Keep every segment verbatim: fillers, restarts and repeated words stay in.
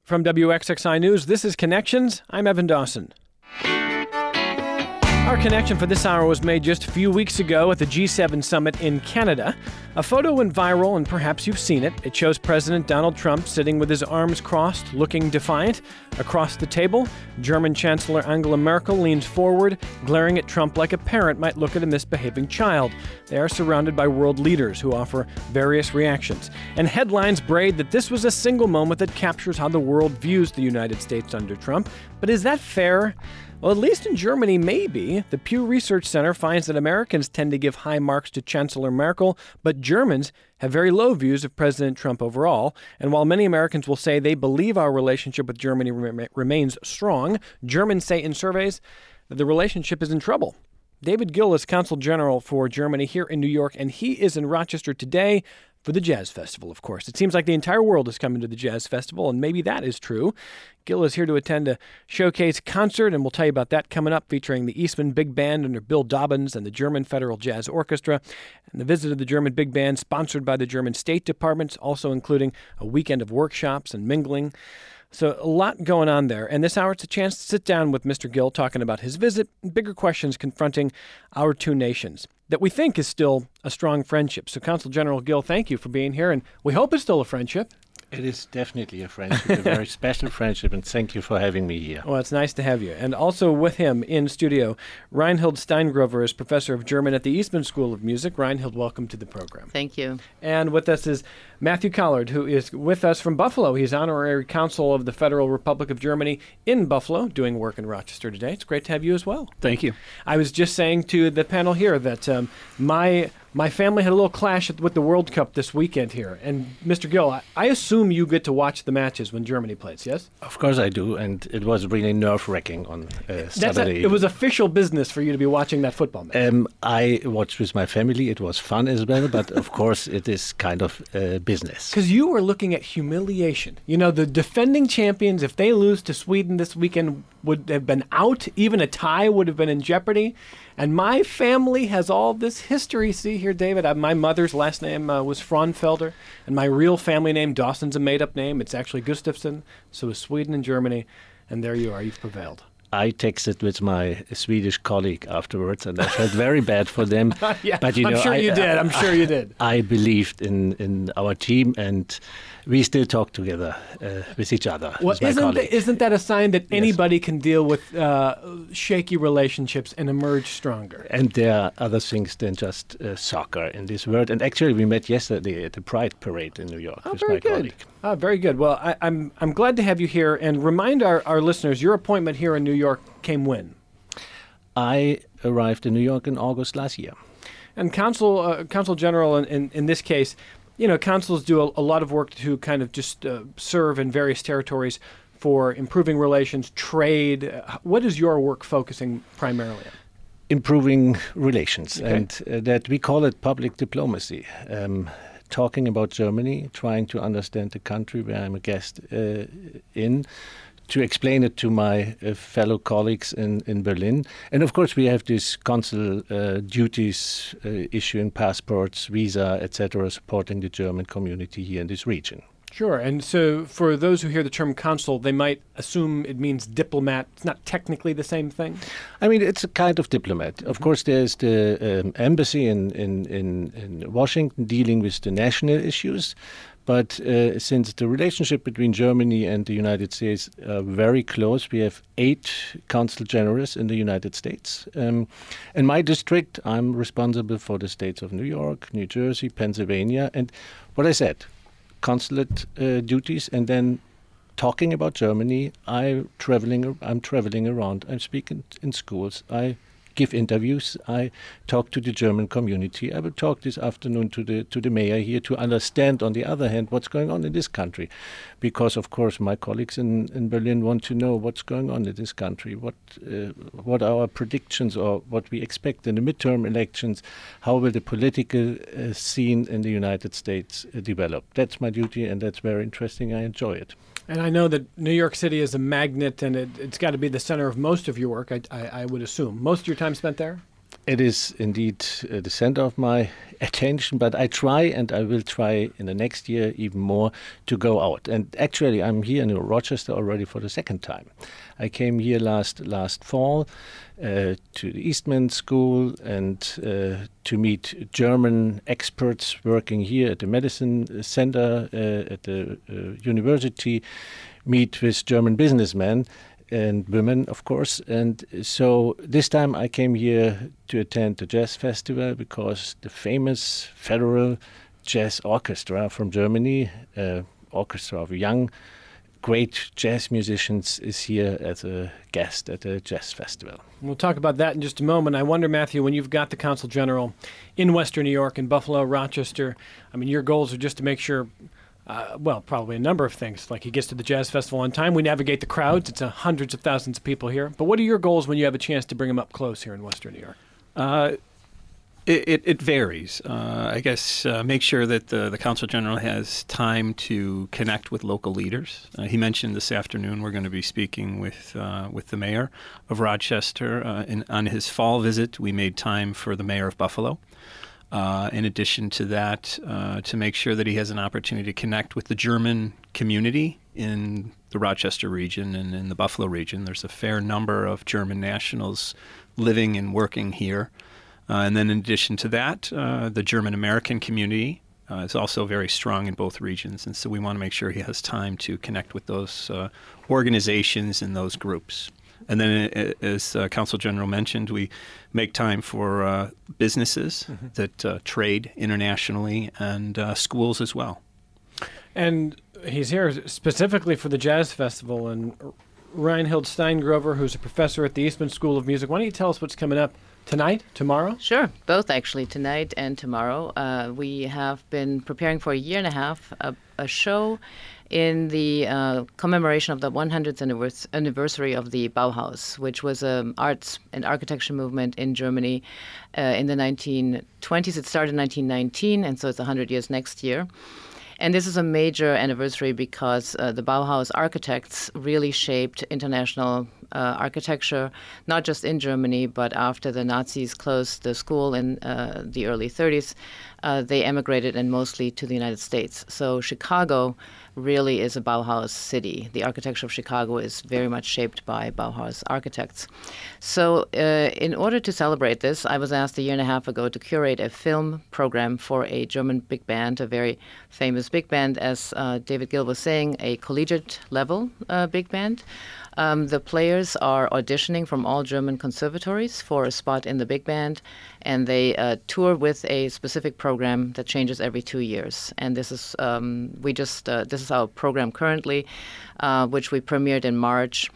From W X X I News, this is Connections. I'm Evan Dawson. Our connection for this hour was made just a few weeks ago at the G seven summit in Canada. A photo went viral, and perhaps you've seen it. It shows President Donald Trump sitting with his arms crossed, looking defiant. Across the table, German Chancellor Angela Merkel leans forward, glaring at Trump like a parent might look at a misbehaving child. They are surrounded by world leaders who offer various reactions. And headlines braid that this was a single moment that captures how the world views the United States under Trump. But is that fair? Well, at least in Germany, maybe. The Pew Research Center finds that Americans tend to give high marks to Chancellor Merkel, but Germans have very low views of President Trump overall. And while many Americans will say they believe our relationship with Germany rem- remains strong, Germans say in surveys that the relationship is in trouble. David Gill is Consul General for Germany here in New York, and he is in Rochester today for the Jazz Festival, of course. It seems like the entire world is coming to the Jazz Festival, and maybe that is true. Gill is here to attend a showcase concert, and we'll tell you about that coming up, featuring the Eastman Big Band under Bill Dobbins and the German Federal Jazz Orchestra, and the visit of the German Big Band sponsored by the German State Department, also including a weekend of workshops and mingling. So a lot going on there. And this hour, it's a chance to sit down with Mister Gill talking about his visit and bigger questions confronting our two nations that we think is still a strong friendship. So Consul General Gill, thank you for being here. And we hope it's still a friendship. It is definitely a friendship, a very special friendship, and thank you for having me here. Well, it's nice to have you. And also with him in studio, Reinhild Steingrover is professor of German at the Eastman School of Music. Reinhild, welcome to the program. Thank you. And with us is Matthew Collard, who is with us from Buffalo. He's honorary consul of the Federal Republic of Germany in Buffalo, doing work in Rochester today. It's great to have you as well. Thank you. I was just saying to the panel here that um, my... My family had a little clash with the World Cup this weekend here. And Mister Gill, I, I assume you get to watch the matches when Germany plays, yes? Of course I do, and it was really nerve-wracking on uh, Saturday. A, it was official business for you to be watching that football match. Um, I watched with my family. It was fun as well, but of course it is kind of uh, business. Because you were looking at humiliation. You know, the defending champions, if they lose to Sweden this weekend, would have been out. Even a tie would have been in jeopardy. And my family has all this history. See here, David, I, my mother's last name uh, was Fraunfelder, and my real family name, Dawson's a made-up name. It's actually Gustafsson. So is Sweden and Germany, and there you are. You've prevailed. I texted with my Swedish colleague afterwards, and I felt very bad for them. yeah, but you I'm know, sure I, you did. I'm I, sure you did. I believed in, in our team, and we still talk together uh, with each other. Well, with my isn't, colleague. th- isn't that a sign that Yes. anybody can deal with uh, shaky relationships and emerge stronger? And there are other things than just uh, soccer in this world. And actually, we met yesterday at the Pride Parade in New York Oh, with very my good. colleague. Oh, very good. Well, I, I'm I'm glad to have you here. And remind our, our listeners, your appointment here in New York came when? I arrived in New York in August last year. And Consul uh, Consul General, in, in, in this case, you know, consuls do a, a lot of work to kind of just uh, serve in various territories for improving relations, trade. Uh, what is your work focusing primarily on? Improving relations, Okay. and uh, that we call it public diplomacy. Um, talking about Germany, trying to understand the country where I'm a guest uh, in, to explain it to my uh, fellow colleagues in, in Berlin. And of course, we have these consul uh, duties, uh, issuing passports, visa, et cetera, supporting the German community here in this region. Sure. And so for those who hear the term consul, they might assume it means diplomat. It's not technically the same thing? I mean, it's a kind of diplomat. Of course, there's the um, embassy in, in, in, in Washington dealing with the national issues. But uh, since the relationship between Germany and the United States are very close, we have eight consul generals in the United States. Um, in my district, I'm responsible for the states of New York, New Jersey, Pennsylvania. And what I said, consulate uh, duties, and then talking about Germany, I traveling. I'm traveling around. I'm speaking in schools. I give interviews. I talk to the German community. I will talk this afternoon to the to the mayor here to understand, on the other hand, what's going on in this country, because of course my colleagues in, in Berlin want to know what's going on in this country, what uh, what are our predictions or what we expect in the midterm elections, how will the political uh, scene in the United States uh, develop. That's my duty, and that's very interesting. I enjoy it. And I know that New York City is a magnet, and it, it's got to be the center of most of your work, I, I, I would assume. Most of your time spent there? It is indeed uh, the center of my attention, but I try, and I will try in the next year even more, to go out. And actually, I'm here in Rochester already for the second time. I came here last last fall uh, to the Eastman School and uh, to meet German experts working here at the Medicine Center uh, at the uh, university, meet with German businessmen and women, of course. And so this time I came here to attend the jazz festival because the famous Federal Jazz Orchestra from Germany, uh, orchestra of young, great jazz musicians, is here as a guest at the jazz festival. We'll talk about that in just a moment. I wonder, Matthew, when you've got the Consul General in Western New York, in Buffalo, Rochester, I mean, your goals are just to make sure Uh, well, probably a number of things. Like he gets to the jazz festival on time. We navigate the crowds. It's uh, hundreds of thousands of people here. But what are your goals when you have a chance to bring them up close here in Western New York? Uh, it, it, it varies. Uh, I guess uh, make sure that the, the Consul General has time to connect with local leaders. Uh, he mentioned this afternoon we're going to be speaking with uh, with the mayor of Rochester. Uh, in, on his fall visit, we made time for the mayor of Buffalo. Uh, in addition to that, uh, to make sure that he has an opportunity to connect with the German community in the Rochester region and in the Buffalo region. There's a fair number of German nationals living and working here. Uh, and then in addition to that, uh, the German-American community uh, is also very strong in both regions. And so we want to make sure he has time to connect with those uh, organizations and those groups. And then, as uh, Consul General mentioned, we make time for uh, businesses mm-hmm. that uh, trade internationally and uh, schools as well. And he's here specifically for the Jazz Festival. And Reinhild Steingrover, who's a professor at the Eastman School of Music, why don't you tell us what's coming up tonight, tomorrow? Sure, both actually, tonight and tomorrow. Uh, we have been preparing for a year and a half a, a show in the uh, commemoration of the one hundredth anniversary of the Bauhaus, which was an arts and architecture movement in Germany uh, in the nineteen twenties. It started in nineteen nineteen, and so it's one hundred years next year. And this is a major anniversary because uh, the Bauhaus architects really shaped international uh, architecture, not just in Germany, but after the Nazis closed the school in uh, the early thirties, uh, they emigrated and mostly to the United States. So Chicago really is a Bauhaus city. The architecture of Chicago is very much shaped by Bauhaus architects. So uh, in order to celebrate this, I was asked a year and a half ago to curate a film program for a German big band, a very famous big band, as uh, David Gill was saying, a collegiate level uh, big band. Um, the players are auditioning from all German conservatories for a spot in the big band, and they uh, tour with a specific program that changes every two years. And this is um, we just uh, this is our program currently, uh, which we premiered in March.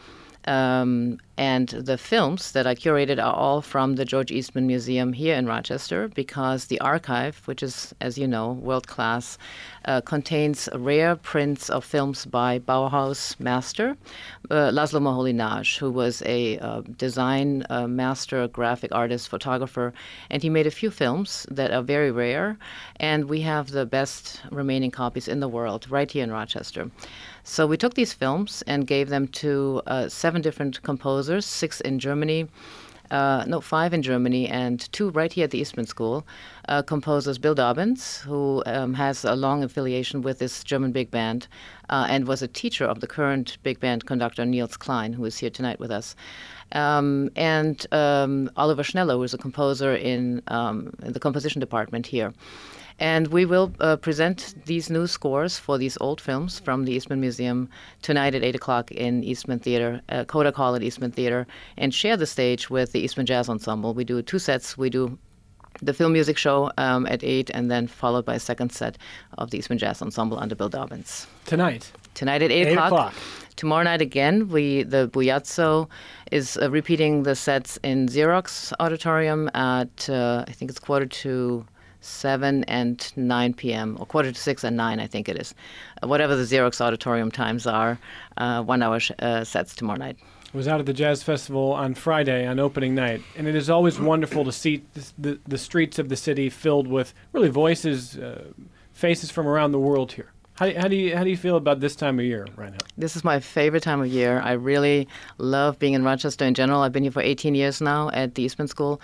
Um, and the films that I curated are all from the George Eastman Museum here in Rochester, because the archive, which is, as you know, world-class, uh, contains rare prints of films by Bauhaus master uh, Laszlo Moholy-Nagy, who was a uh, design uh, master, graphic artist, photographer, and he made a few films that are very rare, and we have the best remaining copies in the world right here in Rochester. So we took these films and gave them to uh, seven different composers, six in Germany, uh, no, five in Germany, and two right here at the Eastman School. Uh, composers Bill Dobbins, who um, has a long affiliation with this German big band uh, and was a teacher of the current big band conductor Niels Klein, who is here tonight with us. Um, and um, Oliver Schneller, who is a composer in, um, in the composition department here. And we will uh, present these new scores for these old films from the Eastman Museum tonight at eight o'clock in Eastman Theater, uh, Kodak Hall at Eastman Theater, and share the stage with the Eastman Jazz Ensemble. We do two sets. We do the film music show um, at eight, and then followed by a second set of the Eastman Jazz Ensemble under Bill Dobbins. Tonight? Tonight at eight, eight o'clock. o'clock. Tomorrow night again, we the Bujazzo is uh, repeating the sets in Xerox Auditorium at, uh, I think it's quarter to seven and nine p.m., or quarter to six and nine, I think it is. Uh, whatever the Xerox Auditorium times are, uh, one-hour sh- uh, sets tomorrow night. I was out at the Jazz Festival on Friday on opening night, and it is always wonderful to see the, the, the streets of the city filled with really voices, uh, faces from around the world here. How, how do you how do you feel about this time of year right now? This is my favorite time of year. I really love being in Rochester in general. I've been here for eighteen years now at the Eastman School,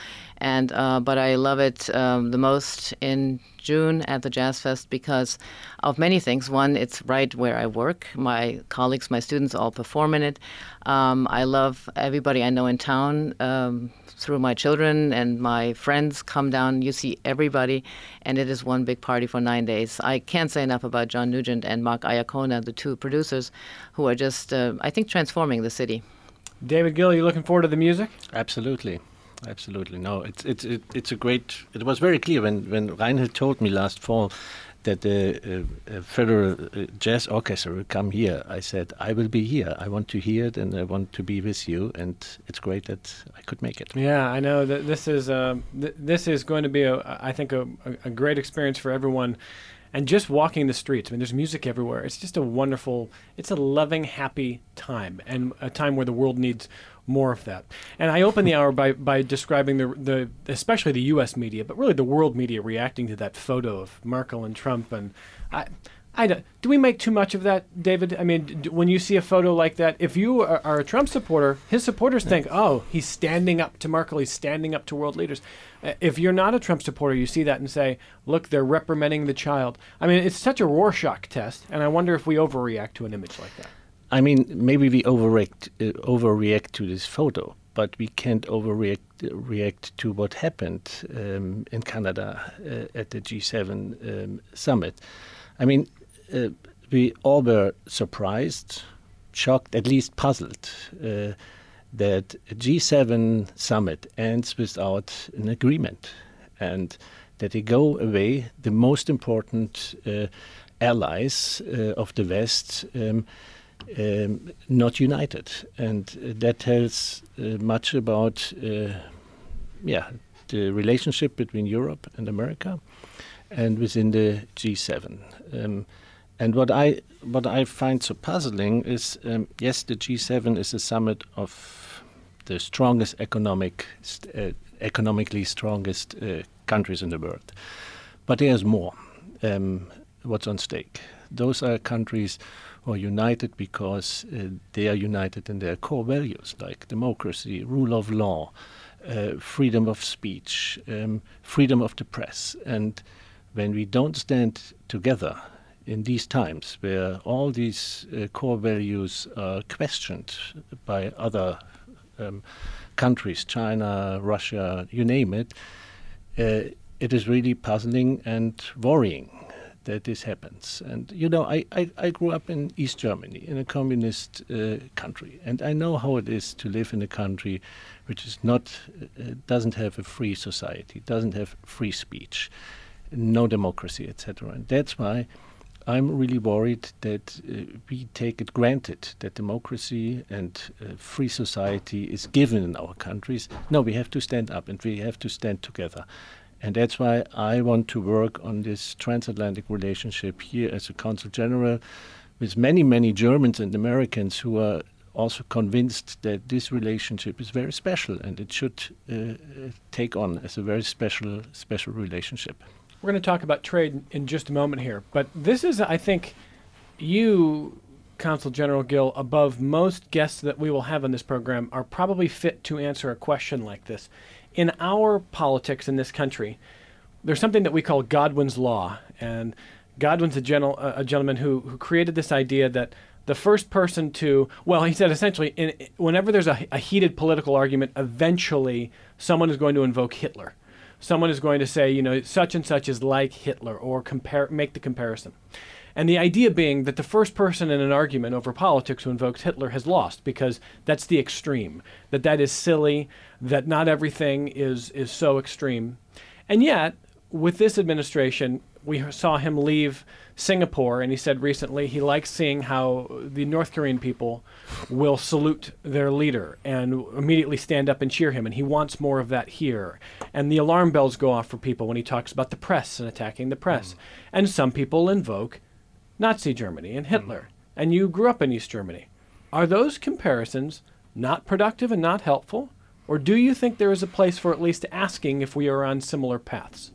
And uh, but I love it um, the most in June at the Jazz Fest because of many things. One, it's right where I work. My colleagues, my students all perform in it. Um, I love everybody I know in town. Um, through my children and my friends come down. You see everybody, and it is one big party for nine days. I can't say enough about John Nugent and Mark Iacona, the two producers, who are just, uh, I think, transforming the city. David Gill, are you looking forward to the music? Absolutely. Absolutely. No, it's it's it, it's a great. It was very clear when when Reinhold told me last fall that the uh, uh, Federal uh, Jazz Orchestra will come here. I said I will be here. I want to hear it, and I want to be with you. And it's great that I could make it. Yeah, I know that this is uh, th- this is going to be a I think a, a great experience for everyone. And just walking the streets, I mean, there's music everywhere. It's just a wonderful, it's a loving, happy time, and a time where the world needs more of that. And I open the hour by, by describing the the especially the U S media, but really the world media reacting to that photo of Merkel and Trump. And I, I don't, do we make too much of that, David? I mean, d- when you see a photo like that, if you are, are a Trump supporter, his supporters think, oh, he's standing up to Merkel, he's standing up to world leaders. Uh, if you're not a Trump supporter, you see that and say, look, they're reprimanding the child. I mean, it's such a Rorschach test, and I wonder if we overreact to an image like that. I mean, maybe we overreact, uh, overreact to this photo, but we can't overreact uh, react to what happened um, in Canada uh, at the G seven um, summit. I mean, uh, we all were surprised, shocked, at least puzzled, uh, that a G seven summit ends without an agreement, and that they go away, the most important uh, allies uh, of the West, um, Um, not united, and uh, that tells uh, much about, uh, yeah, the relationship between Europe and America, and within the G seven. Um, and what I what I find so puzzling is, um, yes, the G seven is a summit of the strongest economic, st- uh, economically strongest uh, countries in the world, but there's more. Um, what's on stake? Those are countries are united because uh, they are united in their core values like democracy, rule of law, uh, freedom of speech, um, freedom of the press. And when we don't stand together in these times where all these uh, core values are questioned by other um, countries, China, Russia, you name it, uh, it is really puzzling and worrying that this happens. And, you know, I, I, I grew up in East Germany, in a communist uh, country, and I know how it is to live in a country which is not, uh, doesn't have a free society, doesn't have free speech, no democracy, et cetera. And that's why I'm really worried that uh, we take it granted that democracy and uh, free society is given in our countries. No, we have to stand up and we have to stand together. And that's why I want to work on this transatlantic relationship here as a Consul General with many, many Germans and Americans who are also convinced that this relationship is very special and it should uh, take on as a very special, special relationship. We're going to talk about trade in just a moment here, but this is, I think, you, Consul General Gill, above most guests that we will have on this program, are probably fit to answer a question like this. In our politics in this country, there's something that we call Godwin's Law. And Godwin's a, gentle, uh, a gentleman who, who created this idea that the first person to, well, he said essentially, in, whenever there's a, a heated political argument, eventually someone is going to invoke Hitler. Someone is going to say, you know, such and such is like Hitler, or compare, make the comparison. And the idea being that the first person in an argument over politics who invokes Hitler has lost, because that's the extreme, that that is silly, that not everything is, is so extreme. And yet, with this administration, we saw him leave Singapore, and he said recently he likes seeing how the North Korean people will salute their leader and immediately stand up and cheer him, and he wants more of that here. And the alarm bells go off for people when he talks about the press and attacking the press. Mm. And some people invoke Nazi Germany and Hitler, mm. and you grew up in East Germany. Are those comparisons not productive and not helpful? Or do you think there is a place for at least asking if we are on similar paths?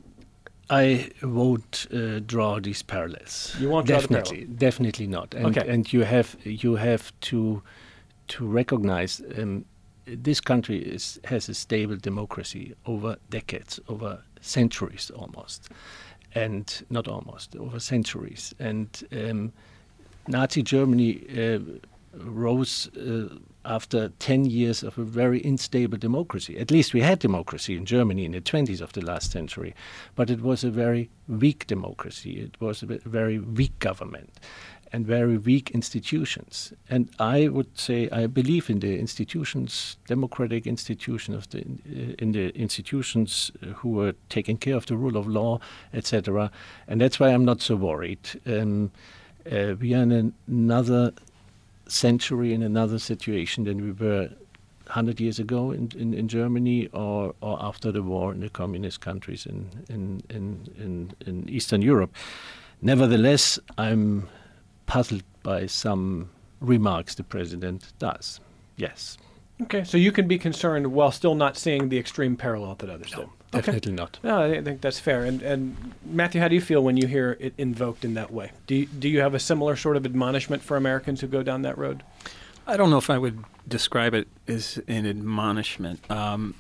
I won't uh, draw these parallels. You won't definitely, draw the parallel? Definitely not. And, okay. and you have you have to to recognize um, this country is, has a stable democracy over decades, over centuries almost, and not almost, over centuries. And um, Nazi Germany uh, rose uh, after ten years of a very unstable democracy. At least we had democracy in Germany in the twenties of the last century, but it was a very weak democracy. It was a very weak government and very weak institutions. And I would say I believe in the institutions, democratic institutions, of the, uh, in the institutions who were taking care of the rule of law, et cetera. And that's why I'm not so worried. Um, uh, we are in another century, in another situation than we were one hundred years ago in, in, in Germany or, or after the war in the communist countries in, in, in, in, in Eastern Europe. Nevertheless, I'm puzzled by some remarks the president does. Yes. Okay, so you can be concerned while still not seeing the extreme parallel that others No, do. definitely Okay. not. No, I think that's fair. And, and Matthew, how do you feel when you hear it invoked in that way? Do you, do you have a similar sort of admonishment for Americans who go down that road? I don't know if I would describe it as an admonishment. Um,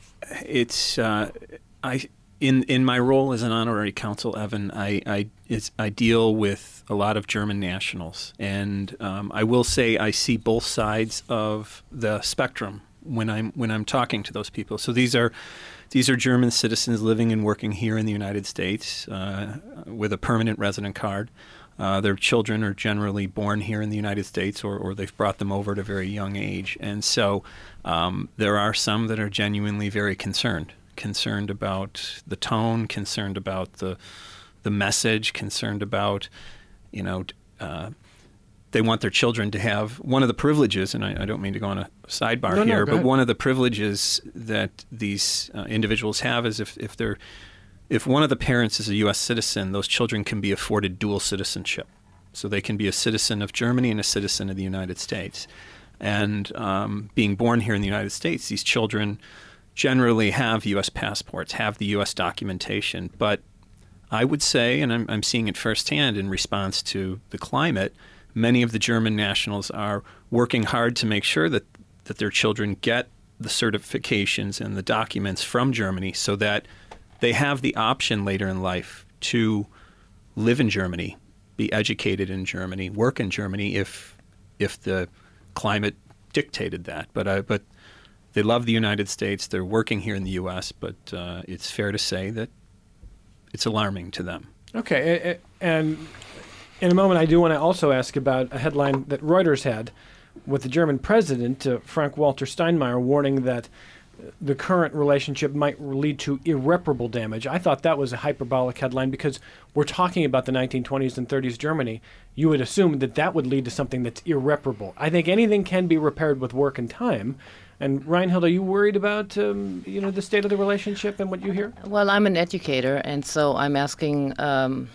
it's uh, I in in my role as an honorary consul, Evan, I I, it's, I deal with a lot of German nationals, and um, I will say I see both sides of the spectrum when I'm when I'm talking to those people. So these are these are German citizens living and working here in the United States uh, with a permanent resident card. Uh, their children are generally born here in the United States, or, or they've brought them over at a very young age. And so um, there are some that are genuinely very concerned, concerned about the tone, concerned about the the message, concerned about, you know, uh, they want their children to have one of the privileges, and I, I don't mean to go on a sidebar no, here, no, but ahead. one of the privileges that these uh, individuals have is if, if they're If one of the parents is a U S citizen, those children can be afforded dual citizenship. So they can be a citizen of Germany and a citizen of the United States. And um, being born here in the United States, these children generally have U S passports, have the U S documentation. But I would say, and I'm, I'm seeing it firsthand in response to the climate, many of the German nationals are working hard to make sure that, that their children get the certifications and the documents from Germany so that they have the option later in life to live in Germany, be educated in Germany, work in Germany if if the climate dictated that. But uh, but they love the United States. They're working here in the U S, but uh, it's fair to say that it's alarming to them. Okay, and in a moment I do want to also ask about a headline that Reuters had with the German president, uh, Frank-Walter Steinmeier, warning that the current relationship might lead to irreparable damage. I thought that was a hyperbolic headline because we're talking about the nineteen twenties and thirties Germany. You would assume that that would lead to something that's irreparable. I think anything can be repaired with work and time. And Reinhild, are you worried about um, you know the state of the relationship and what you hear? Well, I'm an educator, and so I'm asking um,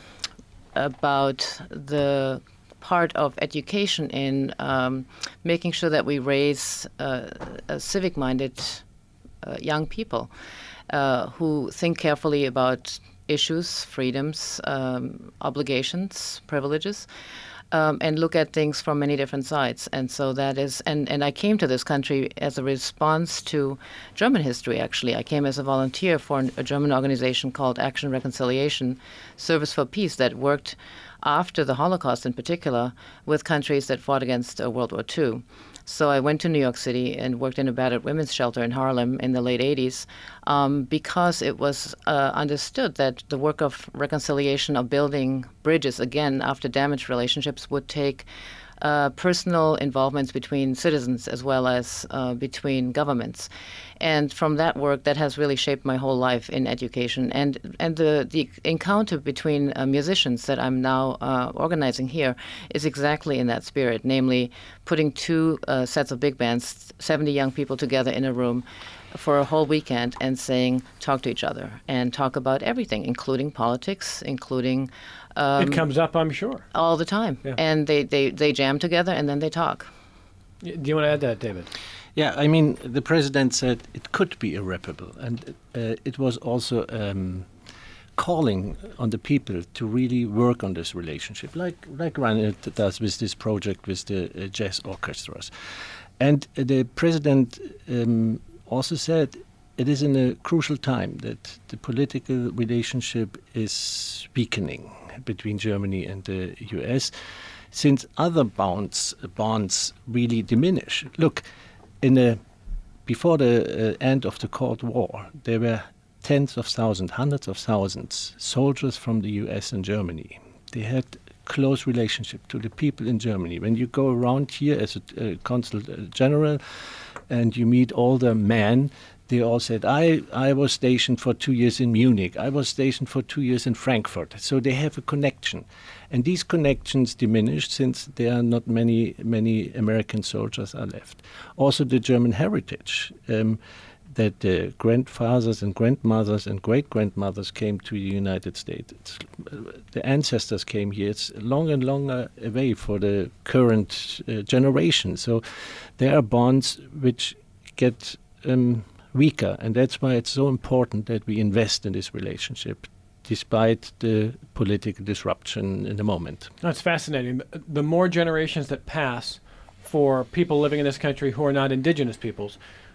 about the part of education in um, making sure that we raise uh, a civic-minded Uh, young people uh, who think carefully about issues, freedoms, um, obligations, privileges, um, and look at things from many different sides. And so that is, and, and I came to this country as a response to German history, actually. I came as a volunteer for an, a German organization called Action Reconciliation Service for Peace that worked after the Holocaust in particular with countries that fought against uh, World War Two. So I went to New York City and worked in a battered women's shelter in Harlem in the late eighties um, because it was uh, understood that the work of reconciliation, of building bridges, again, after damaged relationships, would take uh, personal involvements between citizens as well as uh, between governments. And from that work, that has really shaped my whole life in education. And and the, the encounter between uh, musicians that I'm now uh, organizing here is exactly in that spirit, namely putting two uh, sets of big bands, seventy young people together in a room for a whole weekend and saying, talk to each other and talk about everything, including politics, including... Um, it comes up, I'm sure. All the time. Yeah. And they, they, they jam together and then they talk. Do you want to add that, David? Yeah, I mean, the president said it could be irreparable, and uh, it was also um, calling on the people to really work on this relationship, like like Reinhard does with this project with the uh, jazz orchestras. And uh, the president um, also said it is in a crucial time that the political relationship is weakening between Germany and the U S, since other bonds bonds really diminish. Look, in the before the uh, end of the Cold War, there were tens of thousands, hundreds of thousands soldiers from the U S and Germany. They had close relationship to the people in Germany. When you go around here as a uh, consul general and you meet all the men, they all said, I, I was stationed for two years in Munich. I was stationed for two years in Frankfurt. So they have a connection. And these connections diminished since there are not many, many American soldiers are left. Also the German heritage, um, that the grandfathers and grandmothers and great-grandmothers came to the United States. It's, uh, the ancestors came here. It's long and longer away for the current uh, generation. So there are bonds which get um, weaker, and that's why it's so important that we invest in this relationship, despite the political disruption in the moment. That's fascinating. The more generations that pass for people living in this country who are not indigenous peoples,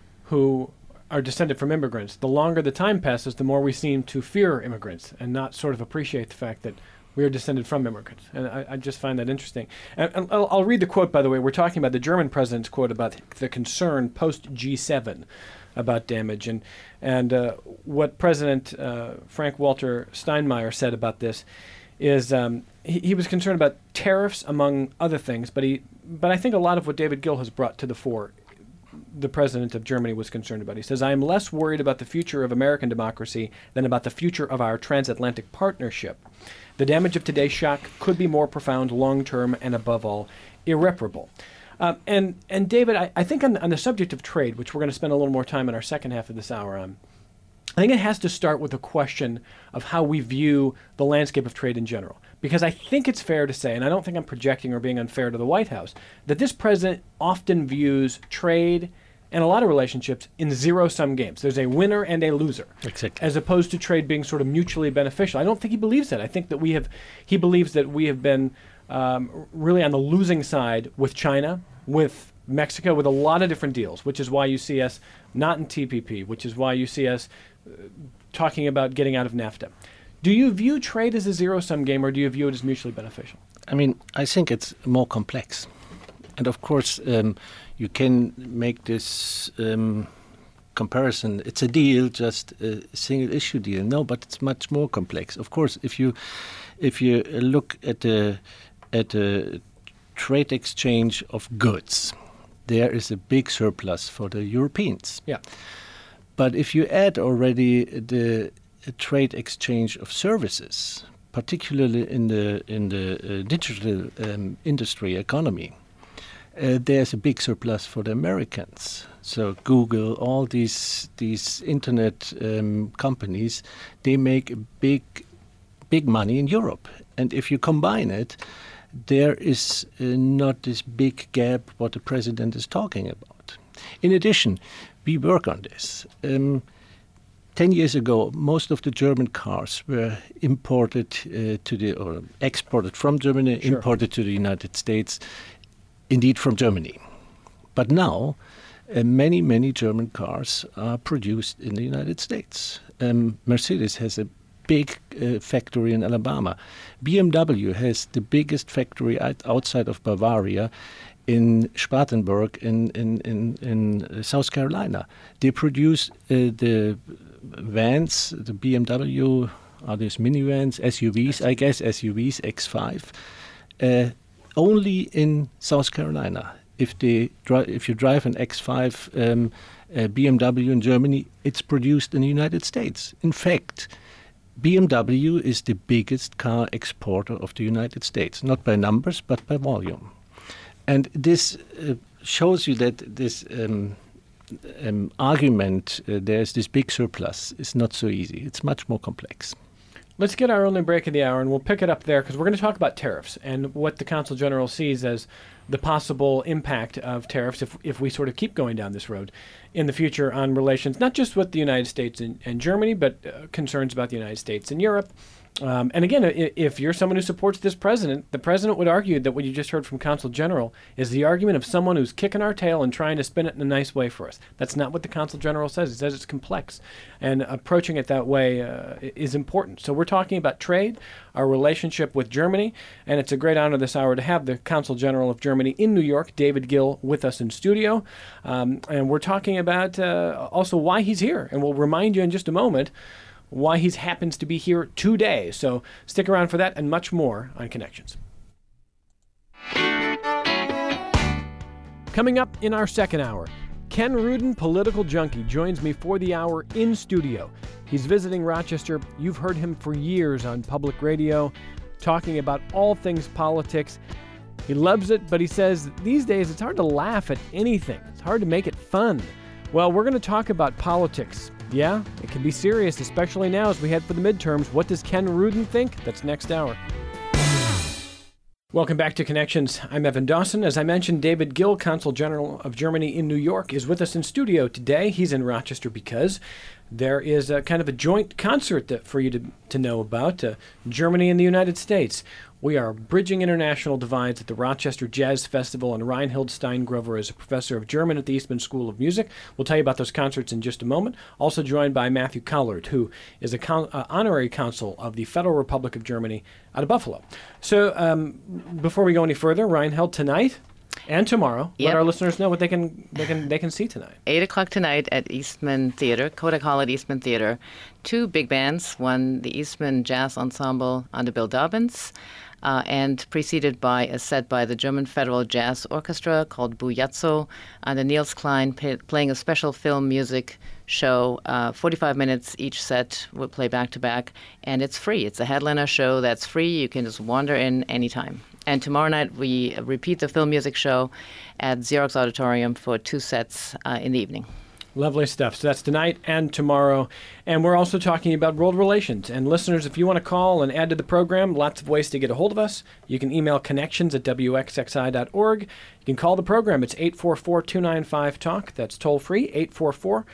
who are descended from immigrants, the longer the time passes, the more we seem to fear immigrants and not sort of appreciate the fact that we are descended from immigrants. And I, I just find that interesting. And, and I'll, I'll read the quote, by the way. We're talking about the German president's quote about the concern post G seven about damage. And, and uh, what President uh, Frank-Walter Steinmeier said about this is um, he, he was concerned about tariffs, among other things, but he, but I think a lot of what David Gill has brought to the fore, the president of Germany was concerned about. He says, I am less worried about the future of American democracy than about the future of our transatlantic partnership. The damage of today's shock could be more profound, long-term, and above all, irreparable. Um, and, and David, I, I think on the, on the subject of trade, which we're going to spend a little more time in our second half of this hour on, I think it has to start with a question of how we view the landscape of trade in general. Because I think it's fair to say, and I don't think I'm projecting or being unfair to the White House, that this president often views trade and a lot of relationships in zero-sum games. There's a winner and a loser. Exactly. As opposed to trade being sort of mutually beneficial. I don't think he believes that. I think that we have, he believes that we have been um, really on the losing side with China, with Mexico, with a lot of different deals, which is why you see us not in T P P, which is why you see us uh, talking about getting out of NAFTA. Do you view trade as a zero-sum game, or do you view it as mutually beneficial? I mean, I think it's more complex. And of course, um, you can make this um, comparison. It's a deal, just a single-issue deal. No, but it's much more complex. Of course, if you if you look at the at the trade exchange of goods, there is a big surplus for the Europeans. Yeah. But if you add already the trade exchange of services, particularly in the in the uh, digital um, industry economy, uh, there's a big surplus for the Americans. So Google, all these these internet um, companies, they make a big big money in Europe. And if you combine it, there is uh, not this big gap what the president is talking about. In addition, we work on this. Um, Ten years ago, most of the German cars were imported uh, to the or exported from Germany, Sure. imported to the United States, indeed from Germany. But now, uh, many many German cars are produced in the United States. Um, Mercedes has a big uh, factory in Alabama. B M W has the biggest factory out- outside of Bavaria, in Spartanburg in in in, in uh, South Carolina. They produce uh, the vans, the B M W, are these minivans, S U Vs, I guess S U Vs, X five, uh, only in South Carolina. If they dri- if you drive an X five um, uh, B M W in Germany, it's produced in the United States. In fact, B M W is the biggest car exporter of the United States, not by numbers, but by volume. And this uh, shows you that this um, um, argument, uh, there's this big surplus, is not so easy. It's much more complex. Let's get our only break of the hour, and we'll pick it up there because we're going to talk about tariffs and what the Consul General sees as the possible impact of tariffs if if we sort of keep going down this road in the future on relations, not just with the United States and, and Germany, but uh, concerns about the United States and Europe. Um, and again, if you're someone who supports this president, the president would argue that what you just heard from Consul General is the argument of someone who's kicking our tail and trying to spin it in a nice way for us. That's not what the Consul General says. He says it's complex, and approaching it that way uh, is important. So we're talking about trade, our relationship with Germany, and it's a great honor this hour to have the Consul General of Germany in New York, David Gill, with us in studio. Um, and we're talking about uh, also why he's here, and we'll remind you in just a moment why he happens to be here today. So stick around for that and much more on Connections. Coming up in our second hour, Ken Rudin, political junkie, joins me for the hour in studio. He's visiting Rochester. You've heard him for years on public radio, talking about all things politics. He loves it, but he says these days it's hard to laugh at anything. It's hard to make it fun. Well, we're going to talk about politics. Yeah, it can be serious, especially now as we head for the midterms. What does Ken Rudin think? That's next hour. Welcome back to Connections. I'm Evan Dawson. As I mentioned, David Gill, Consul General of Germany in New York, is with us in studio today. He's in Rochester because there is a kind of a joint concert that, for you to, to know about, uh, Germany and the United States. We are bridging international divides at the Rochester Jazz Festival, and Reinhild Steingrover is a professor of German at the Eastman School of Music. We'll tell you about those concerts in just a moment. Also joined by Matthew Collard, who is a con- uh, honorary consul of the Federal Republic of Germany out of Buffalo. So um, before we go any further, Reinhild, tonight and tomorrow, yep. Let our listeners know what they can they can they can see tonight. Eight o'clock tonight at Eastman Theater, Kodak Hall at Eastman Theater. Two big bands, one the Eastman Jazz Ensemble under Bill Dobbins, uh, and preceded by a set by the German Federal Jazz Orchestra called Bujazzo, under Niels Klein pay, playing a special film music show. Uh, forty-five minutes each set will play back to back, and it's free. It's a headliner show that's free. You can just wander in anytime. And tomorrow night we repeat the film music show at Xerox Auditorium for two sets uh, in the evening. Lovely stuff. So that's tonight and tomorrow. And we're also talking about world relations. And listeners, if you want to call and add to the program, lots of ways to get a hold of us. You can email connections at w x x i dot org. You can call the program. It's eight four four, two nine five, talk. That's toll free, eight four four,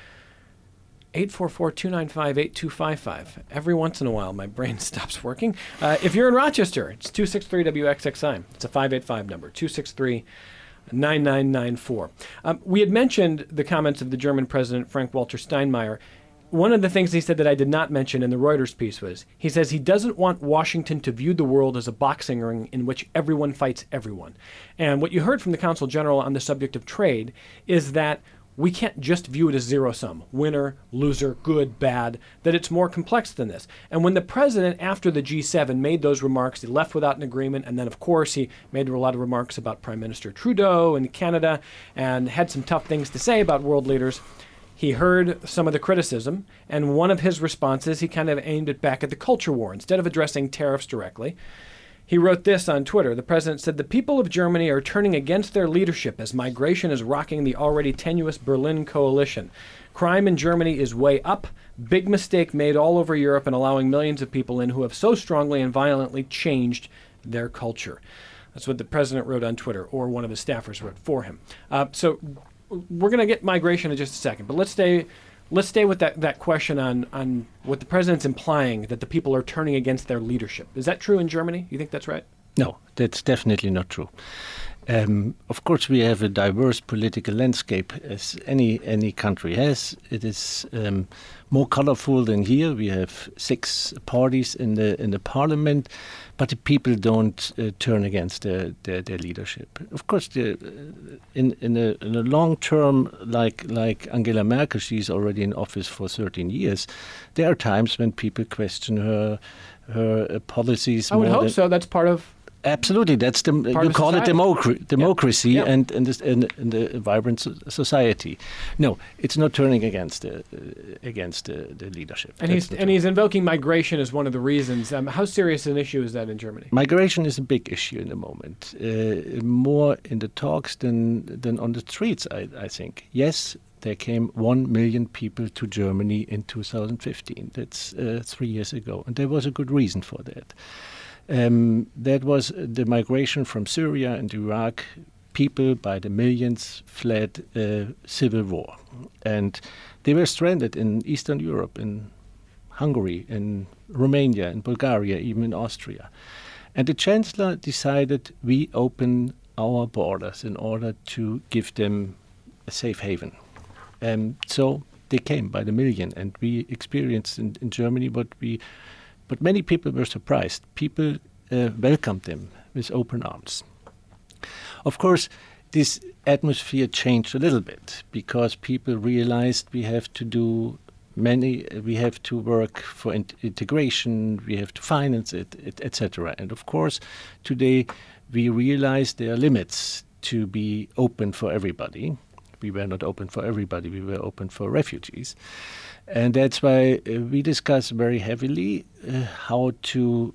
eight four four, two nine five, eight two five five. Every once in a while, my brain stops working. Uh, if you're in Rochester, it's two six three W X X I. It's a five eight five number, two six three, nine nine nine four. Um, we had mentioned the comments of the German President, Frank-Walter Steinmeier. One of the things he said that I did not mention in the Reuters piece was, he says he doesn't want Washington to view the world as a boxing ring in which everyone fights everyone. And what you heard from the Consul General on the subject of trade is that we can't just view it as zero-sum, winner, loser, good, bad, that it's more complex than this. And when the president, after the G seven, made those remarks, he left without an agreement, and then, of course, he made a lot of remarks about Prime Minister Trudeau and Canada and had some tough things to say about world leaders. He heard some of the criticism, and one of his responses, he kind of aimed it back at the culture war instead of addressing tariffs directly. He wrote this on Twitter. The president said, "The people of Germany are turning against their leadership as migration is rocking the already tenuous Berlin coalition. Crime in Germany is way up. Big mistake made all over Europe in allowing millions of people in who have so strongly and violently changed their culture." That's what the president wrote on Twitter, or one of his staffers wrote for him. Uh, so we're going to get migration in just a second, but let's stay... Let's stay with that, that question on, on what the president's implying, that the people are turning against their leadership. Is that true in Germany? You think that's right? No, that's definitely not true. Um, of course, we have a diverse political landscape, as any any country has. It is um, more colorful than here. We have six parties in the in the parliament, but the people don't uh, turn against their, their, their leadership. Of course, the, in in a, in a long term, like like Angela Merkel, she's already in office for thirteen years. There are times when people question her her uh, policies. I would more hope than, so. That's part of. Absolutely, that's the Part you call society. it democra- democracy Yeah. Yeah. and and, this, and and the vibrant so- society. No, it's not turning against the uh, against the, the leadership. And That's he's not and true. he's invoking migration as one of the reasons. Um, how serious an issue is that in Germany? Migration is a big issue in the moment, uh, more in the talks than than on the streets. I, I think yes. There came one million people to Germany in two thousand fifteen. That's uh, three years ago. And there was a good reason for that. Um, that was the migration from Syria and Iraq. People by the millions fled uh, civil war. And they were stranded in Eastern Europe, in Hungary, in Romania, in Bulgaria, even in Austria. And the Chancellor decided we open our borders in order to give them a safe haven. Um, so they came by the million, and we experienced in, in Germany what we, but many people were surprised. People uh, welcomed them with open arms. Of course, this atmosphere changed a little bit because people realized we have to do many, we have to work for in- integration, we have to finance it, it et cetera. And of course, today we realize there are limits to be open for everybody. We were not open for everybody, we were open for refugees. And that's why uh, we discuss very heavily uh, how to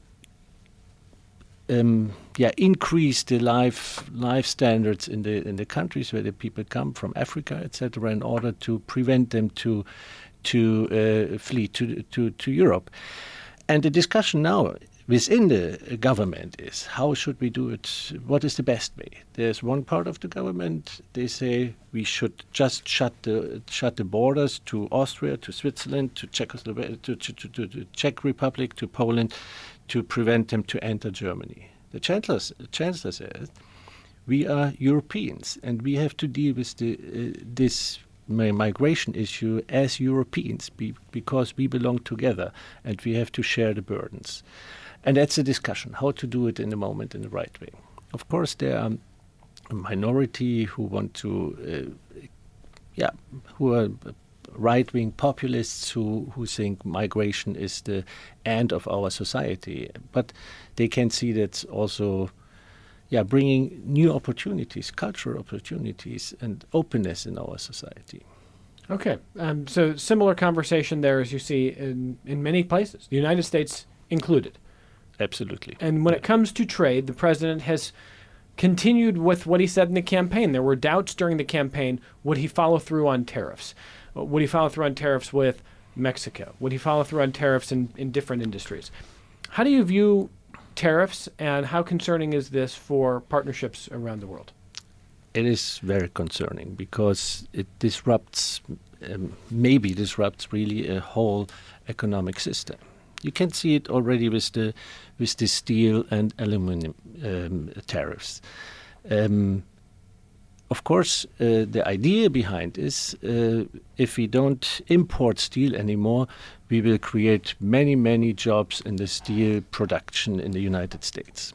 um, yeah, increase the life life standards in the in the countries where the people come from, Africa, et cetera, in order to prevent them to to uh, flee to, to to Europe. And the discussion now within the government is how should we do it? What is the best way? There's one part of the government, they say we should just shut the shut the borders to Austria, to Switzerland, to Czechoslovakia, to, to, to, to the Czech Republic, to Poland, to prevent them to enter Germany. The Chancellor, the Chancellor says we are Europeans and we have to deal with the, uh, this migration issue as Europeans be, because we belong together and we have to share the burdens. And that's a discussion, how to do it in the moment in the right way. Of course, there are a minority who want to, uh, yeah, who are right-wing populists who, who think migration is the end of our society. But they can see that also, yeah, bringing new opportunities, cultural opportunities and openness in our society. Okay, um, so similar conversation there as you see in, in many places, the United States included. Absolutely. And when it comes to trade, the president has continued with what he said in the campaign. There were doubts during the campaign. Would he follow through on tariffs? Would he follow through on tariffs with Mexico? Would he follow through on tariffs in, in different industries? How do you view tariffs, and how concerning is this for partnerships around the world? It is very concerning because it disrupts, um, maybe disrupts really a whole economic system. You can see it already with the with the steel and aluminum um, tariffs. Um, of course, uh, the idea behind is uh, if we don't import steel anymore, we will create many, many jobs in the steel production in the United States.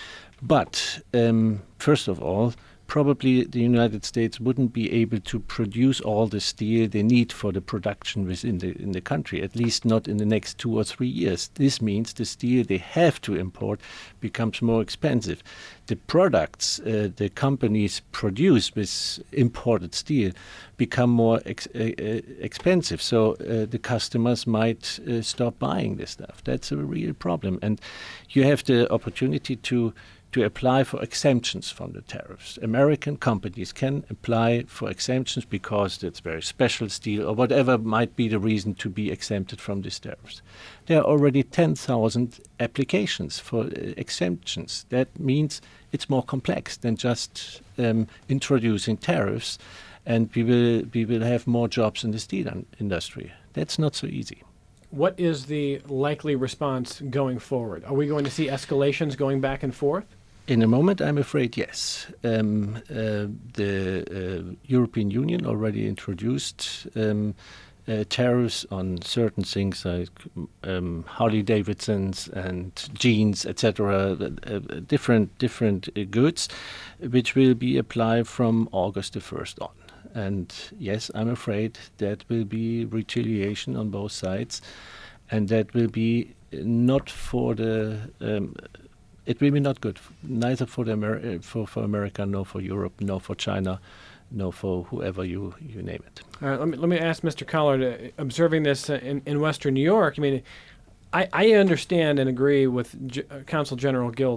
But um, first of all, probably the United States wouldn't be able to produce all the steel they need for the production within the in the country, at least not in the next two or three years. This means the steel they have to import becomes more expensive. The products uh, the companies produce with imported steel become more ex- uh, uh, expensive, so uh, the customers might uh, stop buying this stuff. That's a real problem, and you have the opportunity to to apply for exemptions from the tariffs. American companies can apply for exemptions because it's very special steel or whatever might be the reason to be exempted from these tariffs. There are already ten thousand applications for uh, exemptions. That means it's more complex than just um, introducing tariffs, and we will we will have more jobs in the steel un- industry. That's not so easy. What is the likely response going forward? Are we going to see escalations going back and forth? In a moment, I'm afraid yes. Um, uh, the uh, European Union already introduced um, uh, tariffs on certain things like um, Harley Davidsons and jeans, et cetera, uh, uh, different different uh, goods, which will be applied from August the first on. And yes, I'm afraid that will be retaliation on both sides, and that will be not for the. Um, it will be not good, neither for the Amer- for for America, nor for Europe, nor for China, nor for whoever you, you name it. All right, let me let me ask Mister Collard, uh, observing this uh, in in Western New York. I mean, I, I understand and agree with G- uh, Consul General Gill that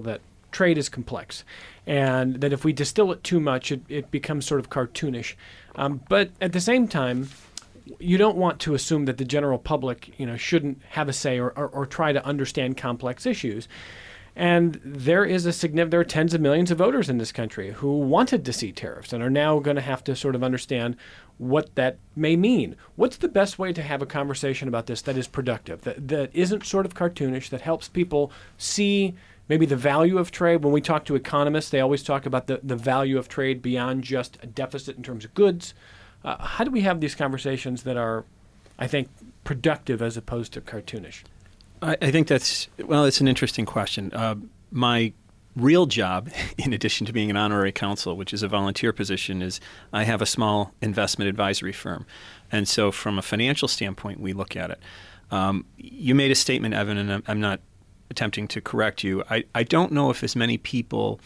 trade is complex, and that if we distill it too much, it, it becomes sort of cartoonish. Um, but at the same time, you don't want to assume that the general public, you know, shouldn't have a say or, or, or try to understand complex issues. And there is a significant, there are tens of millions of voters in this country who wanted to see tariffs and are now going to have to sort of understand what that may mean. What's the best way to have a conversation about this that is productive, that, that isn't sort of cartoonish, that helps people see maybe the value of trade? When we talk to economists, they always talk about the, the value of trade beyond just a deficit in terms of goods. Uh, how do we have these conversations that are, I think, productive as opposed to cartoonish? I, I think that's, well, it's an interesting question. Uh, my real job, in addition to being an honorary counsel, which is a volunteer position, is I have a small investment advisory firm. And so from a financial standpoint, we look at it. Um, you made a statement, Evan, and I'm, I'm not attempting to correct you. I, I don't know if as many people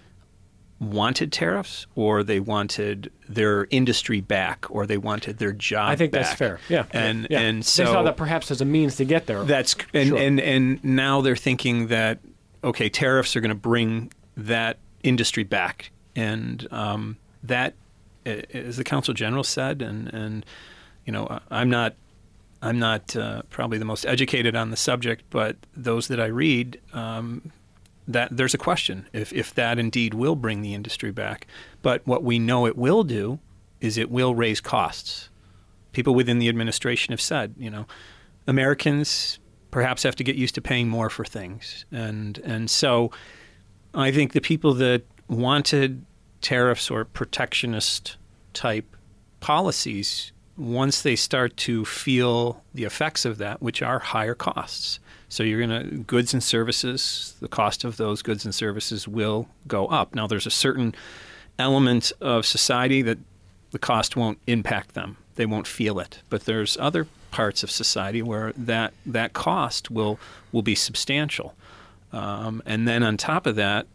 wanted tariffs or they wanted their industry back or they wanted their job back. I think back. That's fair. Yeah. And yeah. and so they saw that perhaps as a means to get there. That's and, sure. and, and now they're thinking that, okay, tariffs are going to bring that industry back. And um, that, as the Consul General said, and, and you know, I'm not I'm not uh, probably the most educated on the subject, but those that I read, um, that there's a question if, if that indeed will bring the industry back. But what we know it will do is it will raise costs. People within the administration have said, you know, Americans perhaps have to get used to paying more for things. And and so I think the people that wanted tariffs or protectionist type policies, once they start to feel the effects of that, which are higher costs. So you're going to, goods and services, the cost of those goods and services will go up. Now, there's a certain element of society that the cost won't impact them. They won't feel it. But there's other parts of society where that, that cost will, will be substantial. Um, and then on top of that,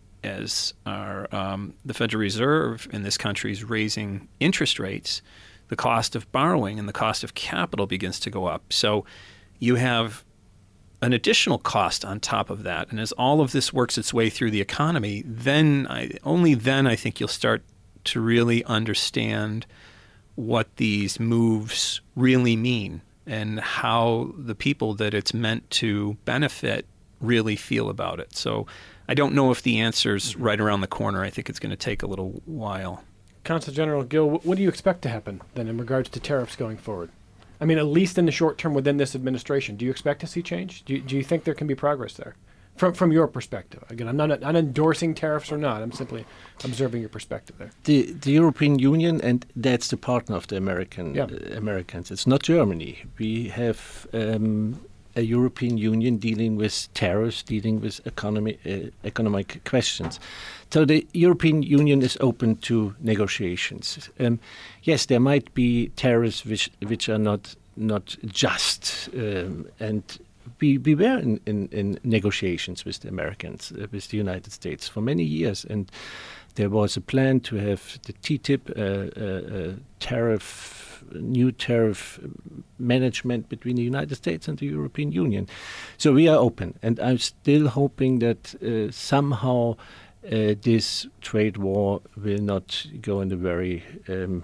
as our, um, the Federal Reserve in this country is raising interest rates, the cost of borrowing and the cost of capital begins to go up. So you have an additional cost on top of that. And as all of this works its way through the economy, then I, only then I think you'll start to really understand what these moves really mean and how the people that it's meant to benefit really feel about it. So I don't know if the answer's right around the corner. I think it's going to take a little while. Consul General Gill, what do you expect to happen then in regards to tariffs going forward? I mean, at least in the short term within this administration, do you expect to see change? Do you, do you think there can be progress there? From from your perspective. Again, I'm not, I'm not endorsing tariffs or not. I'm simply observing your perspective there. The the European Union, and that's the partner of the American yeah. uh, Americans. It's not Germany. We have um, a European Union dealing with tariffs, dealing with economy, uh, economic questions. So the European Union is open to negotiations. Um, yes, there might be tariffs which which are not not just, um, and we, we were in, in, in negotiations with the Americans, uh, with the United States for many years, and there was a plan to have the T T I P, uh, uh, uh, tariff, new tariff management between the United States and the European Union. So we are open, and I'm still hoping that uh, somehow uh, this trade war will not go in a very um,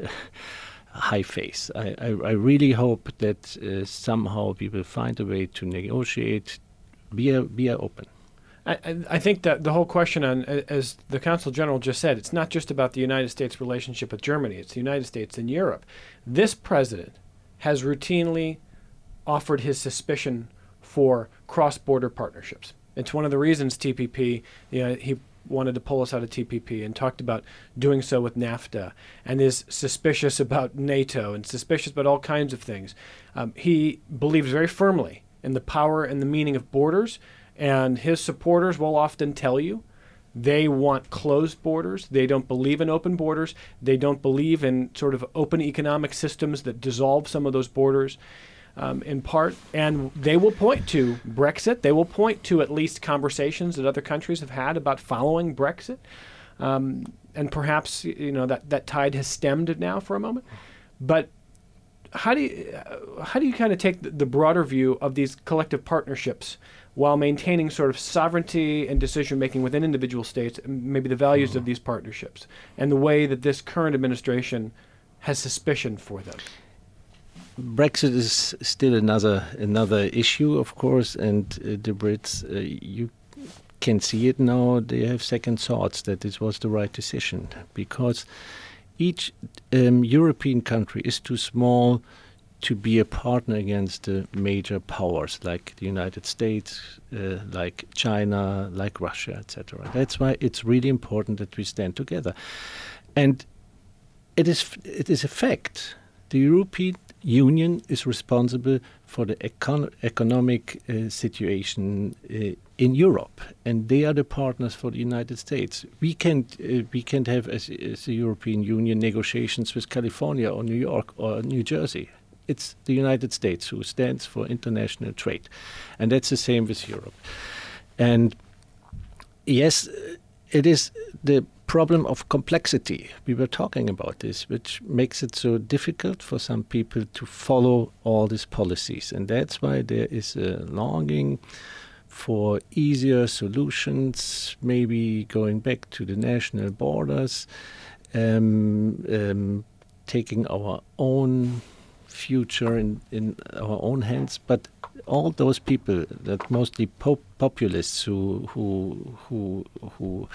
high phase. I, I, I really hope that uh, somehow we will find a way to negotiate. We are, we are open. I, I think that the whole question on, as the Consul General just said, it's not just about the United States' relationship with Germany. It's the United States and Europe. This president has routinely offered his suspicion for cross-border partnerships. It's one of the reasons T P P, you know, he wanted to pull us out of T P P and talked about doing so with NAFTA, and is suspicious about NATO and suspicious about all kinds of things. Um, he believes very firmly in the power and the meaning of borders. And his supporters will often tell you they want closed borders. They don't believe in open borders. They don't believe in sort of open economic systems that dissolve some of those borders um, in part. And they will point to Brexit. They will point to at least conversations that other countries have had about following Brexit. Um, and perhaps, you know, that, that tide has stemmed now for a moment. But how do you, uh, how do you kind of take the, the broader view of these collective partnerships while maintaining sort of sovereignty and decision-making within individual states, maybe the values mm-hmm. of these partnerships, and the way that this current administration has suspicion for them? Brexit is still another another issue, of course, and uh, the Brits, uh, you can see it now, they have second thoughts that this was the right decision, because each um, European country is too small to be a partner against the major powers like the United States, uh, like China, like Russia, et cetera. That's why it's really important that we stand together. And it is it is a fact. The European Union is responsible for the econ- economic uh, situation uh, in Europe, and they are the partners for the United States. We can't uh, we can't have as, as the European Union negotiations with California or New York or New Jersey. It's the United States who stands for international trade, and that's the same with Europe. And yes, it is the problem of complexity. We were talking about this, which makes it so difficult for some people to follow all these policies. And that's why there is a longing for easier solutions, maybe going back to the national borders, um, um, taking our own future in, in our own hands. But all those people, that mostly pop- populists who who who who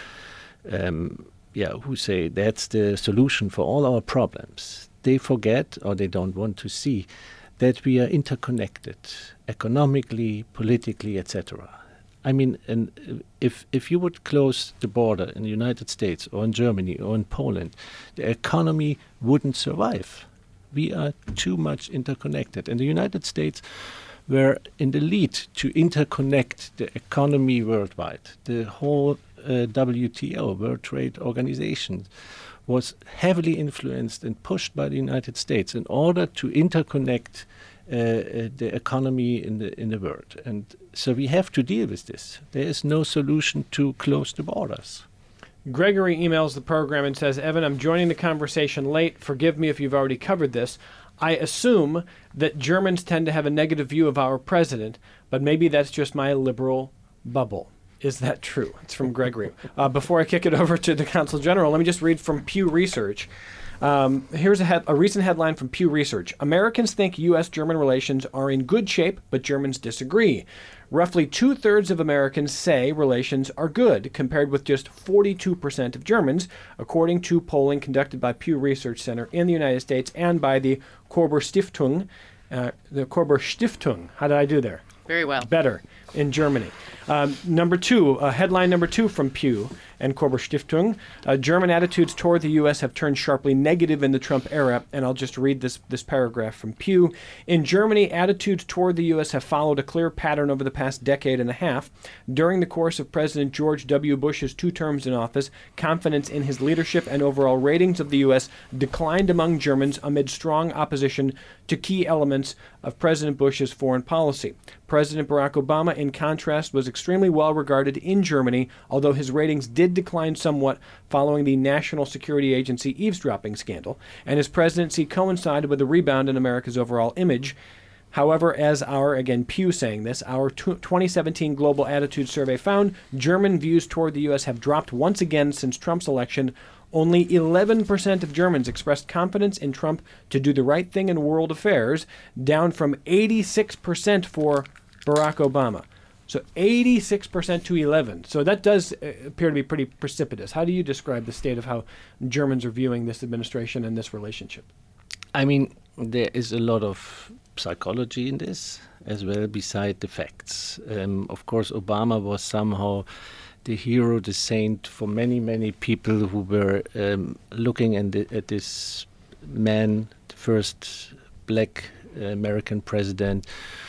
Um, yeah, who say that's the solution for all our problems, they forget, or they don't want to see, that we are interconnected economically, politically, et cetera. I mean, and if if you would close the border in the United States or in Germany or in Poland, the economy wouldn't survive. We are too much interconnected. And the United States were in the lead to interconnect the economy worldwide. The whole uh, W T O, World Trade Organization, was heavily influenced and pushed by the United States in order to interconnect uh, uh, the economy in the in the world. And so we have to deal with this. There is no solution to close the borders. Gregory emails the program and says, Evan, I'm joining the conversation late. Forgive me if you've already covered this. I assume that Germans tend to have a negative view of our president, but maybe that's just my liberal bubble. Is that true? It's from Gregory. Uh, before I kick it over to the Consul General, let me just read from Pew Research. Um, here's a, head, a recent headline from Pew Research. Americans think U S German relations are in good shape, but Germans disagree. Roughly two-thirds of Americans say relations are good, compared with just forty-two percent of Germans, according to polling conducted by Pew Research Center in the United States and by the Korber Stiftung. Uh, the Korber Stiftung. How did I do there? Very well. Better in Germany. Um, number two, uh, headline number two from Pew and Korber Stiftung. Uh, German attitudes toward the U S have turned sharply negative in the Trump era. And I'll just read this, this paragraph from Pew. In Germany, attitudes toward the U S have followed a clear pattern over the past decade and a half. During the course of President George W. Bush's two terms in office, confidence in his leadership and overall ratings of the U S declined among Germans amid strong opposition to key elements of President Bush's foreign policy. President Barack Obama, in contrast, was extremely well regarded in Germany, although his ratings did decline somewhat following the National Security Agency eavesdropping scandal, and his presidency coincided with a rebound in America's overall image. However, as our, again, Pew saying this, our twenty seventeen Global Attitude Survey found, German views toward the U S have dropped once again since Trump's election. Only eleven percent of Germans expressed confidence in Trump to do the right thing in world affairs, down from eighty-six percent for Barack Obama. So eighty-six percent to eleven. So that does appear to be pretty precipitous. How do you describe the state of how Germans are viewing this administration and this relationship? I mean, there is a lot of psychology in this as well, beside the facts. Um, of course, Obama was somehow the hero, the saint for many, many people who were um, looking at, the, at this man, the first black uh, American president,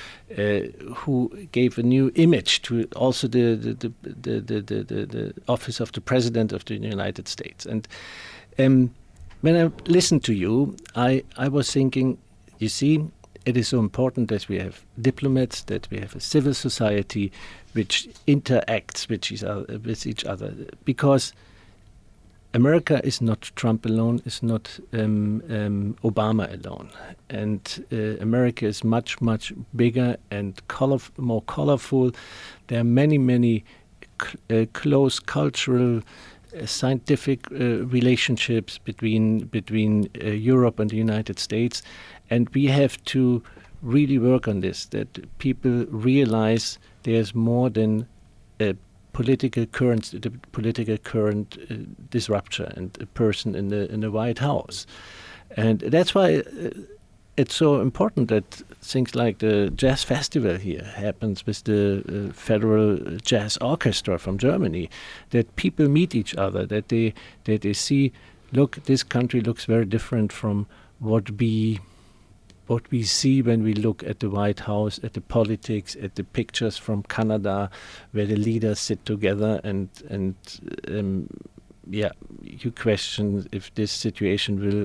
Uh, who gave a new image to also the the, the, the, the, the, the office of the President of the United States. And um, when I listened to you, I, I was thinking, you see, it is so important that we have diplomats, that we have a civil society which interacts with each other, with each other because America is not Trump alone, is not um, um, Obama alone. And uh, America is much, much bigger and color, more colorful. There are many, many cl- uh, close cultural, uh, scientific uh, relationships between, between uh, Europe and the United States. And we have to really work on this, that people realize there's more than a political current, the political current uh, disruption and a person in the in the White House, and that's why uh, it's so important that things like the jazz festival here happens with the uh, Federal Jazz Orchestra from Germany, that people meet each other, that they that they see, look, this country looks very different from what we. What we see when we look at the White House, at the politics, at the pictures from Canada, where the leaders sit together and and um, yeah, you question if this situation will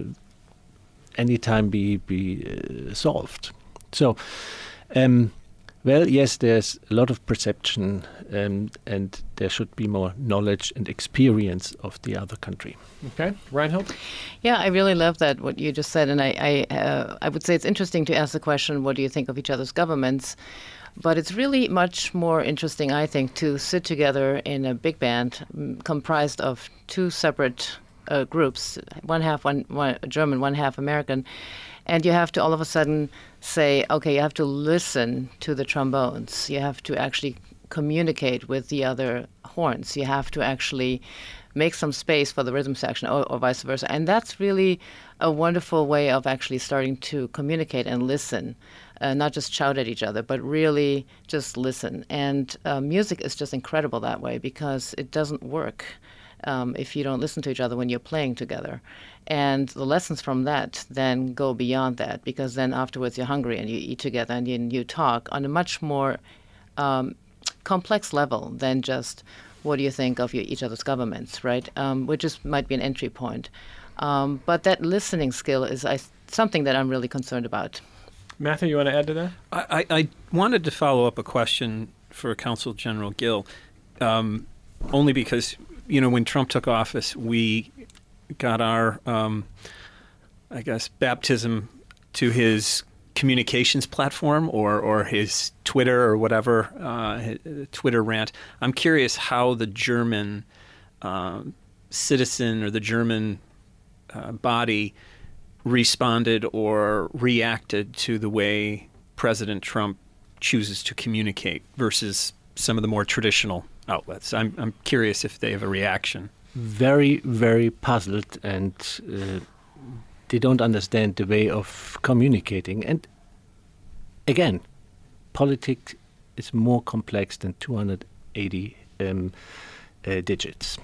anytime be be uh, solved. So, um, well, yes, there's a lot of perception, um, and there should be more knowledge and experience of the other country. Okay, Reinhold? Yeah, I really love that, what you just said. And I I, uh, I would say it's interesting to ask the question, what do you think of each other's governments? But it's really much more interesting, I think, to sit together in a big band m- comprised of two separate uh, groups, one half one, one German, one half American. And you have to all of a sudden say, okay, you have to listen to the trombones. You have to actually communicate with the other horns. You have to actually make some space for the rhythm section, or, or vice versa. And that's really a wonderful way of actually starting to communicate and listen, uh, not just shout at each other, but really just listen. And uh, music is just incredible that way, because it doesn't work um, if you don't listen to each other when you're playing together. And the lessons from that then go beyond that, because then afterwards you're hungry and you eat together and you, you talk on a much more um, complex level than just what do you think of your, each other's governments, right? Um, which is might be an entry point. Um, but that listening skill is I, something that I'm really concerned about. Matthew, you want to add to that? I, I wanted to follow up a question for Consul General Gill, um, only because, you know, when Trump took office, we got our, um, I guess, baptism to his communications platform or, or his Twitter or whatever, uh, his Twitter rant. I'm curious how the German uh, citizen or the German uh, body responded or reacted to the way President Trump chooses to communicate versus some of the more traditional outlets. I'm, I'm curious if they have a reaction. Very, very puzzled, and uh, they don't understand the way of communicating. And again, politics is more complex than two hundred eighty um, uh, digits.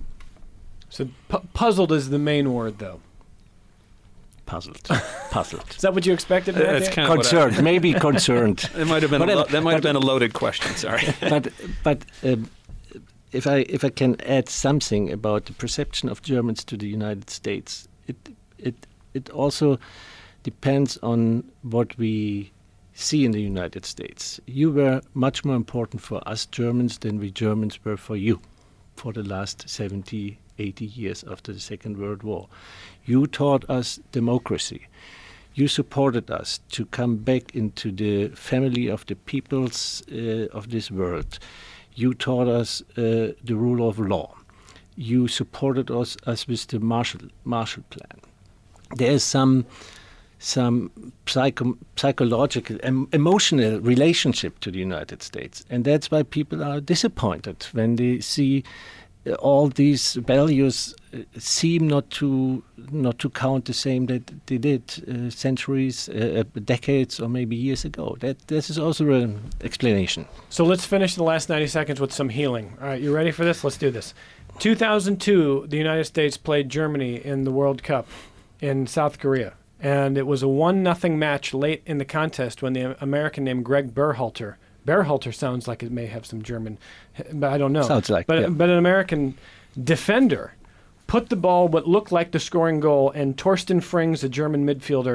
So pu- puzzled is the main word, though. Puzzled. Puzzled. Is that what you expected, Matthew? That's kind of concerned, what I, maybe concerned. It might have been a Whatever, lo- that might have but- been a loaded question. Sorry. but but um, if I if I can add something about the perception of Germans to the United States, it it it also depends on what we see in the United States. You were much more important for us Germans than we Germans were for you for the last seventy, eighty years after the Second World War. You taught us democracy. You supported us to come back into the family of the peoples uh, of this world. You taught us uh, the rule of law. You supported us, us with the Marshall, Marshall Plan. There is some some psycho, psychological, em, emotional relationship to the United States. And that's why people are disappointed when they see uh, all these values uh, seem not to not to count the same that they did uh, centuries, uh, decades, or maybe years ago. That this is also an explanation. So let's finish the last ninety seconds with some healing. All right, you ready for this? Let's do this. two thousand two, the United States played Germany in the World Cup in South Korea. And it was a one nothing match late in the contest when the American named Greg Berhalter. Berhalter sounds like it may have some German, but I don't know. Sounds like, but, yeah. but an American defender put the ball what looked like the scoring goal, and Torsten Frings, a German midfielder,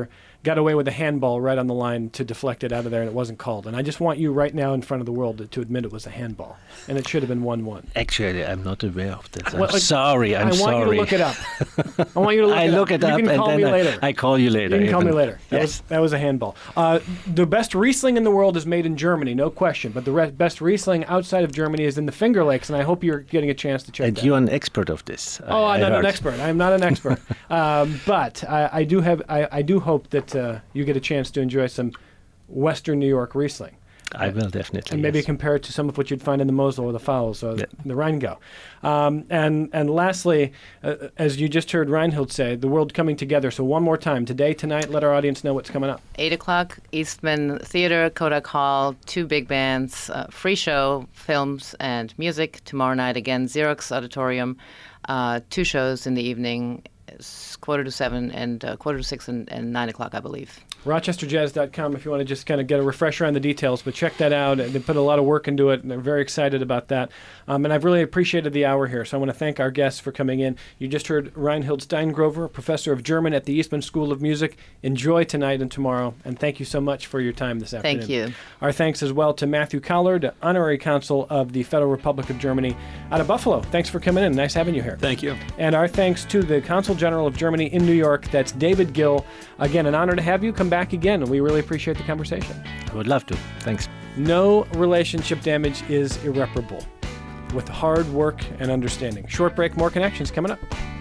got away with a handball right on the line to deflect it out of there, and it wasn't called. And I just want you right now in front of the world to, to admit it was a handball, and it should have been one one. Actually, I'm not aware of this. I'm Well, like, sorry. I'm I want sorry. you to look it up. I want you to look I it look up. it up, You can and call then me I, later. I call you later. You can call me even. later. That, Yes. was, that was a handball. Uh, the best Riesling in the world is made in Germany, no question. But the re- best Riesling outside of Germany is in the Finger Lakes, and I hope you're getting a chance to check And that you're out. an expert of this. Oh, I, I'm I not an heard. expert. I'm not an expert. um, but I, I do have. I, I do hope that uh, you get a chance to enjoy some Western New York Riesling. I will definitely. And maybe yes. compare it to some of what you'd find in the Mosel or the Fowls or Yeah. the Rheingau. Um, and and lastly, uh, as you just heard Reinhild say, the world coming together. So one more time, today, tonight, let our audience know what's coming up. eight o'clock, Eastman Theater, Kodak Hall, two big bands, uh, free show, films and music. Tomorrow night, again, Xerox Auditorium, uh, two shows in the evening, it's quarter to seven and uh, quarter to six and, and nine o'clock, I believe. Rochester Jazz dot com if you want to just kind of get a refresher on the details, but check that out. They put a lot of work into it, and they're very excited about that. Um, and I've really appreciated the hour here, so I want to thank our guests for coming in. You just heard Reinhild Steingrover, a professor of German at the Eastman School of Music. Enjoy tonight and tomorrow, and thank you so much for your time this afternoon. Thank you. Our thanks as well to Matthew Collard, Honorary Consul of the Federal Republic of Germany out of Buffalo. Thanks for coming in. Nice having you here. Thank you. And our thanks to the Consul General of Germany in New York. That's David Gill. Again, an honor to have you. Come back again, and we really appreciate the conversation. I would love to. Thanks. No relationship damage is irreparable with hard work and understanding. Short break, more connections coming up.